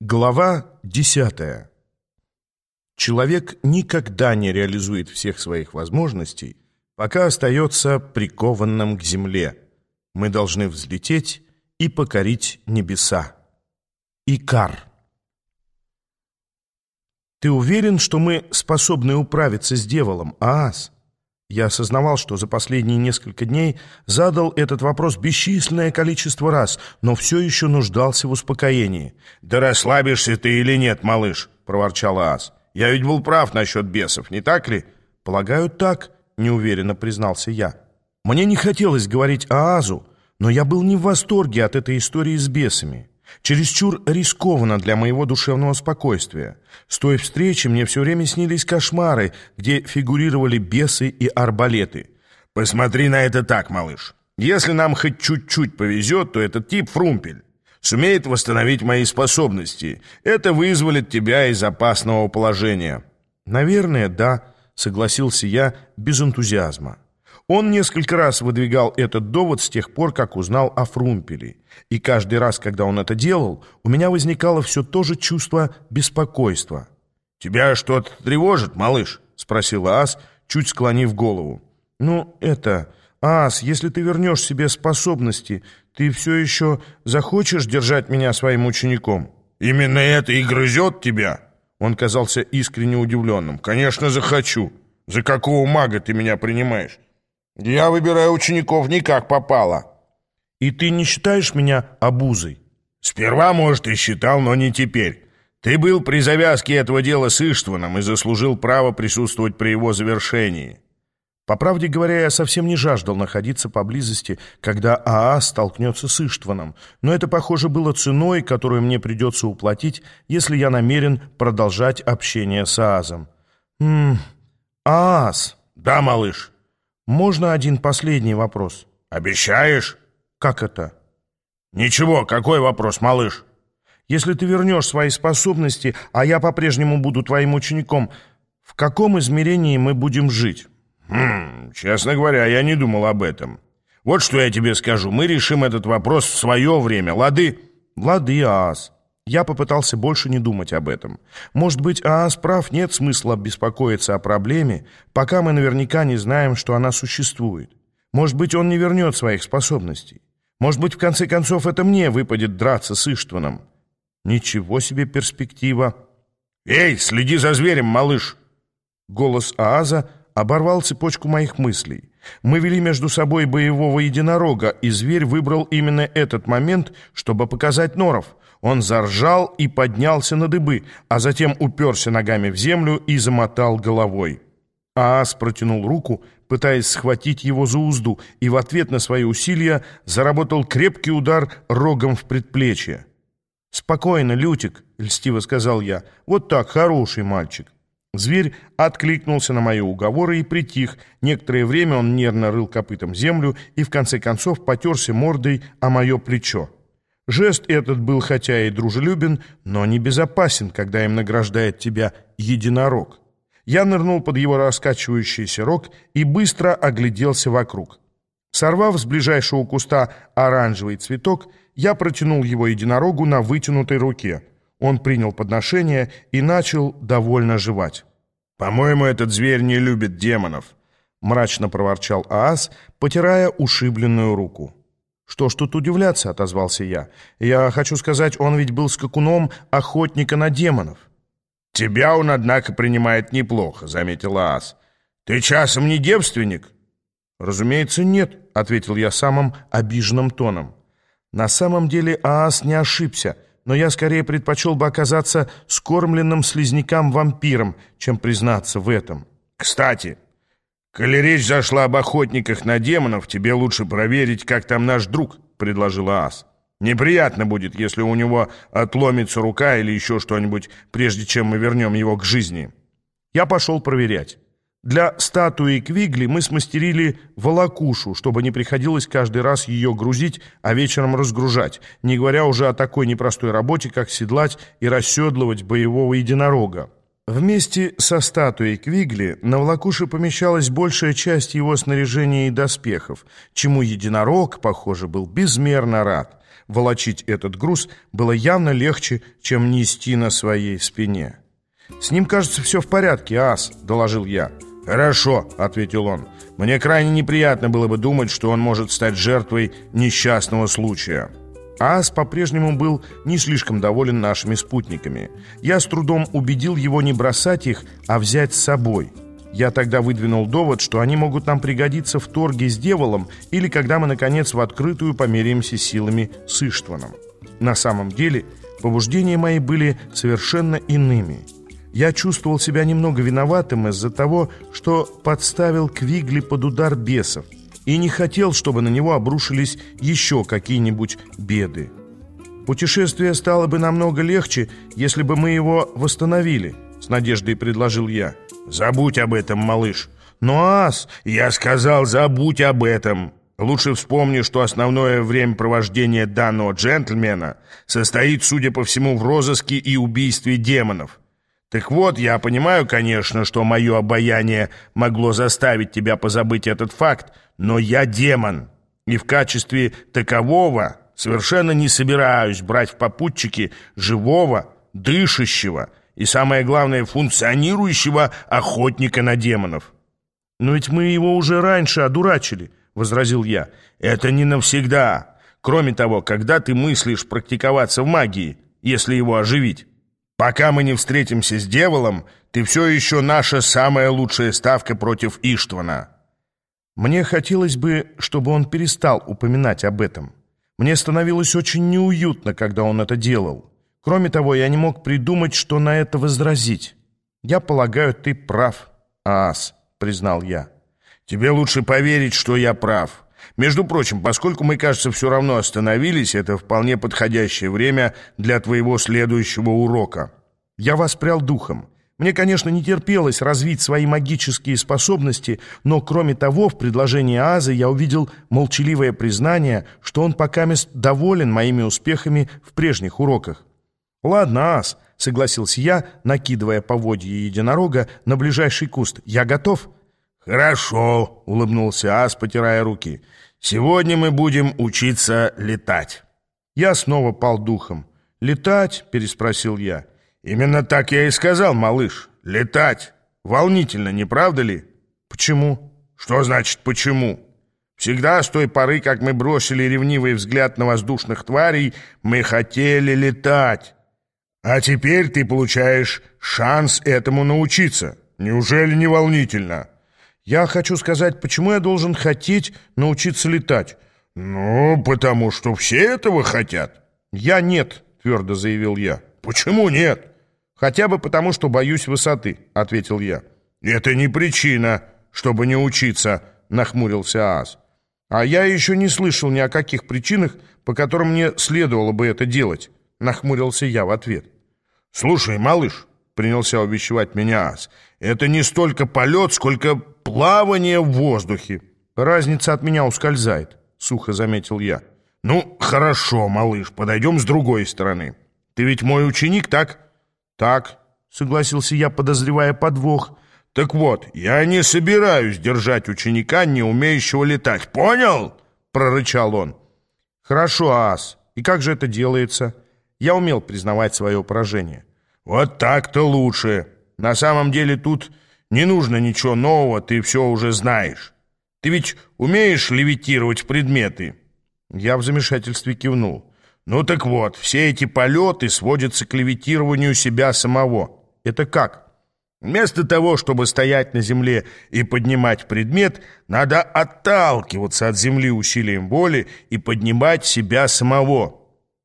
Глава 10. Человек никогда не реализует всех своих возможностей, пока остается прикованным к земле. Мы должны взлететь и покорить небеса. Икар. Ты уверен, что мы способны управиться с дьяволом, Аас? Я осознавал, что за последние несколько дней задал этот вопрос бесчисленное количество раз, но все еще нуждался в успокоении. «Да расслабишься ты или нет, малыш?» — проворчал Аас. «Я ведь был прав насчет бесов, не так ли?» «Полагаю, так», — неуверенно признался я. Мне не хотелось говорить Аазу, но я был не в восторге от этой истории с бесами. Чересчур рискованно для моего душевного спокойствия. С той встречи мне все время снились кошмары, где фигурировали бесы и арбалеты. «Посмотри на это так, малыш. Если нам хоть чуть-чуть повезет, то этот тип Фрумпель сумеет восстановить мои способности. Это вызволит тебя из опасного положения». «Наверное, да», — согласился я без энтузиазма. Он несколько раз выдвигал этот довод с тех пор, как узнал о Фрумпеле. И каждый раз, когда он это делал, у меня возникало все то же чувство беспокойства. «Тебя что-то тревожит, малыш?» — спросил Аас, чуть склонив голову. Аас, если ты вернешь себе способности, ты все еще захочешь держать меня своим учеником?» «Именно это и грызет тебя?» Он казался искренне удивленным. «Конечно, захочу. За какого мага ты меня принимаешь? Я выбираю учеников не как попало». «И ты не считаешь меня обузой?» «Сперва, может, и считал, но не теперь. Ты был при завязке этого дела с Иштваном и заслужил право присутствовать при его завершении». По правде говоря, я совсем не жаждал находиться поблизости, когда Аас столкнется с Иштваном, но это, похоже, было ценой, которую мне придется уплатить, если я намерен продолжать общение с Аазом. Аас. «Да, малыш». «Можно один последний вопрос?» «Обещаешь?» «Как это?» «Ничего, какой вопрос, малыш?» «Если ты вернешь свои способности, а я по-прежнему буду твоим учеником, в каком измерении мы будем жить?» Честно говоря, я не думал об этом. Вот что я тебе скажу. Мы решим этот вопрос в свое время, лады?» «Лады, Аас». Я попытался больше не думать об этом. Может быть, Аас прав, нет смысла беспокоиться о проблеме, пока мы наверняка не знаем, что она существует. Может быть, он не вернет своих способностей. Может быть, в конце концов, это мне выпадет драться с Иштваном. Ничего себе перспектива. «Эй, следи за зверем, малыш!» Голос Ааза оборвал цепочку моих мыслей. Мы вели между собой боевого единорога, и зверь выбрал именно этот момент, чтобы показать норов. Он заржал и поднялся на дыбы, а затем уперся ногами в землю и замотал головой. Аас протянул руку, пытаясь схватить его за узду, и в ответ на свои усилия заработал крепкий удар рогом в предплечье. «Спокойно, Лютик», — льстиво сказал я, — «вот так, хороший мальчик». Зверь откликнулся на мои уговоры и притих. Некоторое время он нервно рыл копытом землю и в конце концов потерся мордой о мое плечо. Жест этот был хотя и дружелюбен, но не безопасен, когда им награждает тебя единорог. Я нырнул под его раскачивающийся рог и быстро огляделся вокруг. Сорвав с ближайшего куста оранжевый цветок, я протянул его единорогу на вытянутой руке. Он принял подношение и начал довольно жевать. «По-моему, этот зверь не любит демонов», — мрачно проворчал Аас, потирая ушибленную руку. «Что ж тут удивляться?» — отозвался я. «Я хочу сказать, он ведь был скакуном охотника на демонов». «Тебя он, однако, принимает неплохо», — заметил Аас. «Ты часом не девственник?» «Разумеется, нет», — ответил я самым обиженным тоном. На самом деле Аас не ошибся, но я скорее предпочел бы оказаться скормленным слизнякам-вампиром, чем признаться в этом. «Кстати, коли речь зашла об охотниках на демонов, тебе лучше проверить, как там наш друг», — предложил Аас. «Неприятно будет, если у него отломится рука или еще что-нибудь, прежде чем мы вернем его к жизни». Я пошел проверять. Для статуи Квигли мы смастерили волокушу, чтобы не приходилось каждый раз ее грузить, а вечером разгружать, не говоря уже о такой непростой работе, как седлать и расседлывать боевого единорога. Вместе со статуей Квигли на волокуше помещалась большая часть его снаряжения и доспехов, чему единорог, похоже, был безмерно рад. волочить этот груз было явно легче, чем нести на своей спине. «С ним, кажется, все в порядке, ас», — доложил я. «Хорошо», — ответил он. «Мне крайне неприятно было бы думать, что он может стать жертвой несчастного случая». Аас по-прежнему был не слишком доволен нашими спутниками. Я с трудом убедил его не бросать их, а взять с собой. Я тогда выдвинул довод, что они могут нам пригодиться в торге с дьяволом или когда мы, наконец, в открытую померяемся силами с Иштваном. На самом деле, побуждения мои были совершенно иными. Я чувствовал себя немного виноватым из-за того, что подставил Квигли под удар бесов, и не хотел, чтобы на него обрушились еще какие-нибудь беды. «Путешествие стало бы намного легче, если бы мы его восстановили», — с надеждой предложил я. «Забудь об этом, малыш». «Но, ас, я сказал, забудь об этом. Лучше вспомни, что основное времяпровождение данного джентльмена состоит, судя по всему, в розыске и убийстве демонов. Так вот, я понимаю, конечно, что мое обаяние могло заставить тебя позабыть этот факт, но я демон, и в качестве такового совершенно не собираюсь брать в попутчики живого, дышащего и, самое главное, функционирующего охотника на демонов». «Но ведь мы его уже раньше одурачили», — возразил я. «Это не навсегда. Кроме того, когда ты мыслишь практиковаться в магии, если его оживить? Пока мы не встретимся с дьяволом, ты все еще наша самая лучшая ставка против Иштвана». Мне хотелось бы, чтобы он перестал упоминать об этом. Мне становилось очень неуютно, когда он это делал. Кроме того, я не мог придумать, что на это возразить. «Я полагаю, ты прав, ас», — признал я. «Тебе лучше поверить, что я прав. Между прочим, поскольку мы, кажется, все равно остановились, это вполне подходящее время для твоего следующего урока». Я воспрял духом. Мне, конечно, не терпелось развить свои магические способности, но, кроме того, в предложении Аза я увидел молчаливое признание, что он покамест доволен моими успехами в прежних уроках. «Ладно, Аз», — согласился я, накидывая поводья единорога на ближайший куст. «Я готов». «Хорошо», — улыбнулся Ас, потирая руки. «Сегодня мы будем учиться летать». Я снова пал духом. «Летать?» — переспросил я. «Именно так я и сказал, малыш. Летать. Волнительно, не правда ли?» «Почему?» «Что значит «почему»?» «Всегда с той поры, как мы бросили ревнивый взгляд на воздушных тварей, мы хотели летать. А теперь ты получаешь шанс этому научиться. Неужели не волнительно?» «Я хочу сказать, почему я должен хотеть научиться летать?» «Ну, потому что все этого хотят». «Я нет», — твердо заявил я. «Почему нет?» «Хотя бы потому, что боюсь высоты», — ответил я. «Это не причина, чтобы не учиться», — нахмурился Аас. «А я еще не слышал ни о каких причинах, по которым мне следовало бы это делать», — нахмурился я в ответ. «Слушай, малыш», — принялся увещевать меня Аас, «это не столько полет, сколько плавание в воздухе». «Разница от меня ускользает», — сухо заметил я. «Ну, хорошо, малыш, подойдем с другой стороны. Ты ведь мой ученик, так?» «Так», — согласился я, подозревая подвох. «Так вот, я не собираюсь держать ученика, не умеющего летать. Понял?» — прорычал он. «Хорошо, Аас. И как же это делается?» Я умел признавать свое поражение. «Вот так-то лучше. На самом деле тут не нужно ничего нового, ты все уже знаешь. Ты ведь умеешь левитировать предметы?» Я в замешательстве кивнул. «Ну так вот, все эти полеты сводятся к левитированию себя самого». «Это как?» «Вместо того, чтобы стоять на земле и поднимать предмет, надо отталкиваться от земли усилием воли и поднимать себя самого».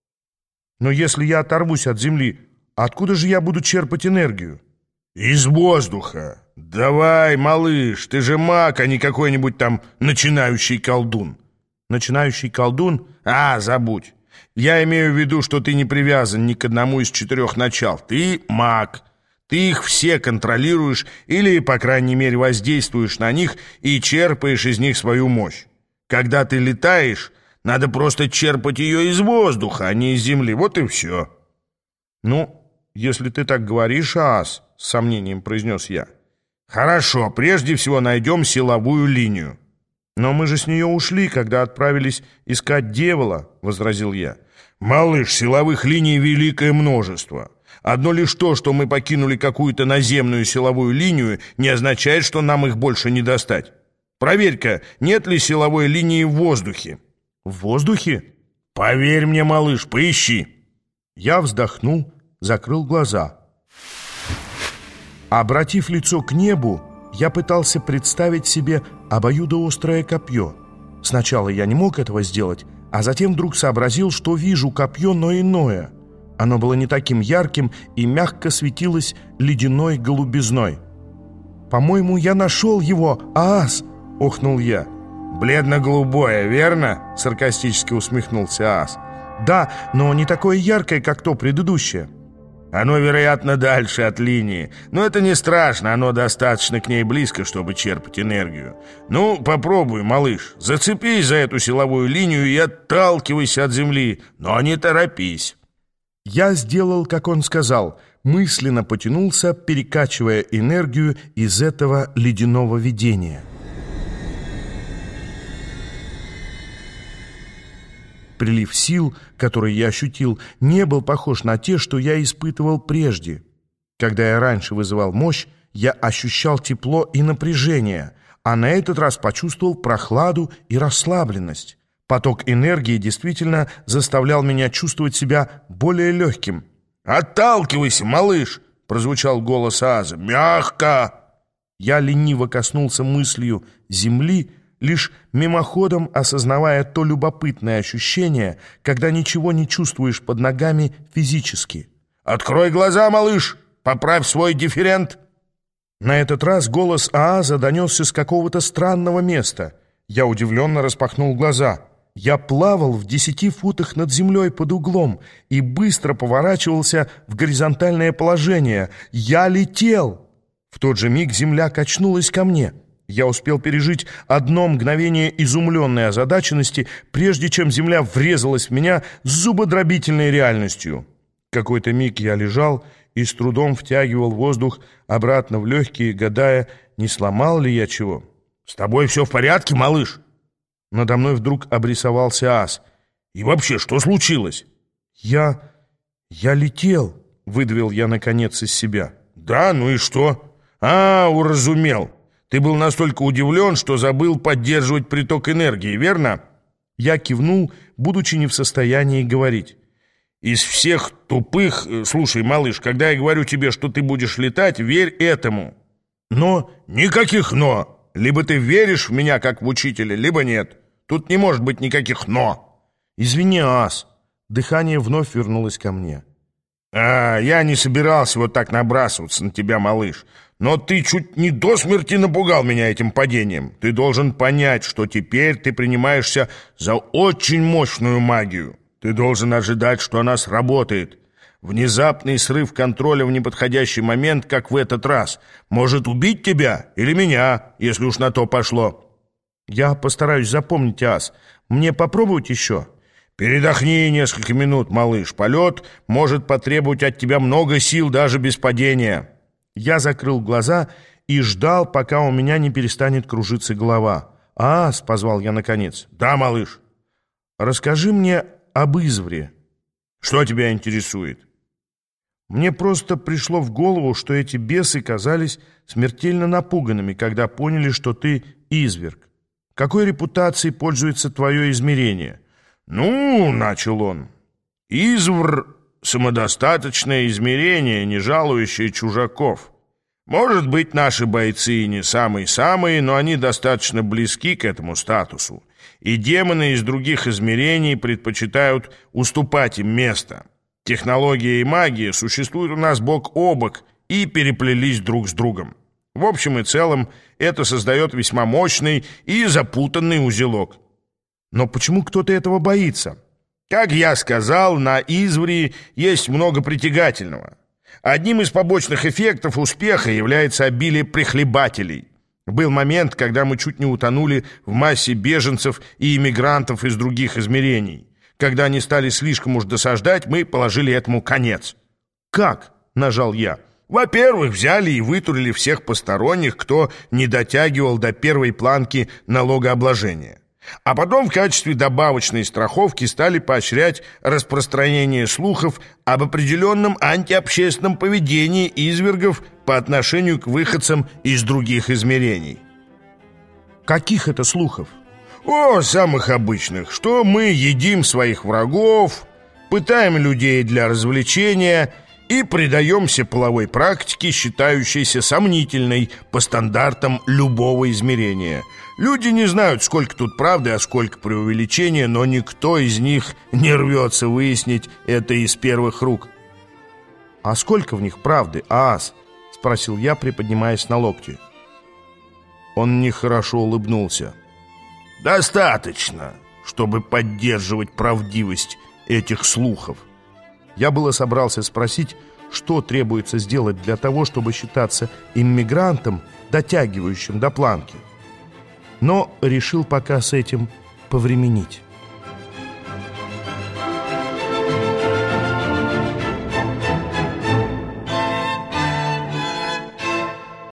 «Но если я оторвусь от земли, откуда же я буду черпать энергию?» «Из воздуха. Давай, малыш, ты же маг, а не какой-нибудь там начинающий колдун». «Начинающий колдун? Забудь. Я имею в виду, что ты не привязан ни к одному из 4 начал. Ты маг. Ты их все контролируешь или, по крайней мере, воздействуешь на них и черпаешь из них свою мощь. Когда ты летаешь, надо просто черпать ее из воздуха, а не из земли. Вот и все». «Ну, если ты так говоришь, Аас», — с сомнением произнес я. «Хорошо, прежде всего найдем силовую линию». «Но мы же с нее ушли, когда отправились искать дьявола», — возразил я. «Малыш, силовых линий великое множество. Одно лишь то, что мы покинули какую-то наземную силовую линию, не означает, что нам их больше не достать. Проверь-ка, нет ли силовой линии в воздухе». «В воздухе?» «Поверь мне, малыш, поищи». Я вздохнул, закрыл глаза. Обратив лицо к небу, я пытался представить себе обоюдоострое копье. Сначала я не мог этого сделать, а затем вдруг сообразил, что вижу копье, но иное. Оно было не таким ярким и мягко светилось ледяной голубизной. «По-моему, я нашел его, Аас!» — охнул я. «Бледно-голубое, верно?» — саркастически усмехнулся Аас. «Да, но не такое яркое, как то предыдущее». «Оно, вероятно, дальше от линии. Но это не страшно, оно достаточно к ней близко, чтобы черпать энергию. Ну, попробуй, малыш. Зацепись за эту силовую линию и отталкивайся от земли, но не торопись». Я сделал, как он сказал, мысленно потянулся, перекачивая энергию из этого ледяного видения. Прилив сил, который я ощутил, не был похож на те, что я испытывал прежде. Когда я раньше вызывал мощь, я ощущал тепло и напряжение, а на этот раз почувствовал прохладу и расслабленность. Поток энергии действительно заставлял меня чувствовать себя более легким. «Отталкивайся, малыш!» — прозвучал голос Ааза. «Мягко!» Я лениво коснулся мыслью земли, лишь мимоходом осознавая то любопытное ощущение, когда ничего не чувствуешь под ногами физически. «Открой глаза, малыш! Поправь свой дифферент!» На этот раз голос Ааза донесся с какого-то странного места. Я удивленно распахнул глаза. Я плавал в 10 футах над землей под углом и быстро поворачивался в горизонтальное положение. Я летел! В тот же миг земля качнулась ко мне. Я успел пережить одно мгновение изумленной озадаченности, прежде чем земля врезалась в меня с зубодробительной реальностью. Какой-то миг я лежал и с трудом втягивал воздух обратно в легкие, гадая, не сломал ли я чего. «С тобой все в порядке, малыш?» Надо мной вдруг обрисовался Аас. «И вообще, что случилось?» Я летел», — выдавил я наконец из себя. «Да, ну и что?» Уразумел. Ты был настолько удивлен, что забыл поддерживать приток энергии, верно?» Я кивнул, будучи не в состоянии говорить. «Из всех тупых... Слушай, малыш, когда я говорю тебе, что ты будешь летать, верь этому». «Но...» «Никаких «но». Либо ты веришь в меня, как в учителя, либо нет. Тут не может быть никаких «но». «Извини, Аас». Дыхание вновь вернулось ко мне. Я не собирался вот так набрасываться на тебя, малыш. Но ты чуть не до смерти напугал меня этим падением. Ты должен понять, что теперь ты принимаешься за очень мощную магию. Ты должен ожидать, что она сработает. Внезапный срыв контроля в неподходящий момент, как в этот раз, может убить тебя или меня, если уж на то пошло». «Я постараюсь запомнить, Аас. Мне попробовать еще?» «Передохни несколько минут, малыш. Полет может потребовать от тебя много сил даже без падения». Я закрыл глаза и ждал, пока у меня не перестанет кружиться голова. «Аас», — позвал я наконец. «Да, малыш». «Расскажи мне об Извре». «Что тебя интересует?» Мне просто пришло в голову, что эти бесы казались смертельно напуганными, когда поняли, что ты изверг. Какой репутацией пользуется твое измерение?» «Ну, — начал он, — Извр — самодостаточное измерение, не жалующее чужаков. Может быть, наши бойцы не самые-самые, но они достаточно близки к этому статусу, и демоны из других измерений предпочитают уступать им место. Технология и магия существуют у нас бок о бок и переплелись друг с другом. В общем и целом, это создает весьма мощный и запутанный узелок». «Но почему кто-то этого боится?» «Как я сказал, на Извре есть много притягательного. Одним из побочных эффектов успеха является обилие прихлебателей. Был момент, когда мы чуть не утонули в массе беженцев и иммигрантов из других измерений. Когда они стали слишком уж досаждать, мы положили этому конец». «Как?» — нажал я. Во-первых, взяли и вытурили всех посторонних, кто не дотягивал до первой планки налогообложения. А потом в качестве добавочной страховки стали поощрять распространение слухов об определенном антиобщественном поведении извергов по отношению к выходцам из других измерений. Каких это слухов? О, самых обычных, что мы едим своих врагов, пытаем людей для развлечения и предаемся половой практике, считающейся сомнительной по стандартам любого измерения. Люди не знают, сколько тут правды, а сколько преувеличения, но никто из них не рвется выяснить это из первых рук. «А сколько в них правды, Аас?» — спросил я, приподнимаясь на локти. Он нехорошо улыбнулся. «Достаточно, чтобы поддерживать правдивость этих слухов». Я было собрался спросить, что требуется сделать для того, чтобы считаться иммигрантом, дотягивающим до планки. Но решил пока с этим повременить.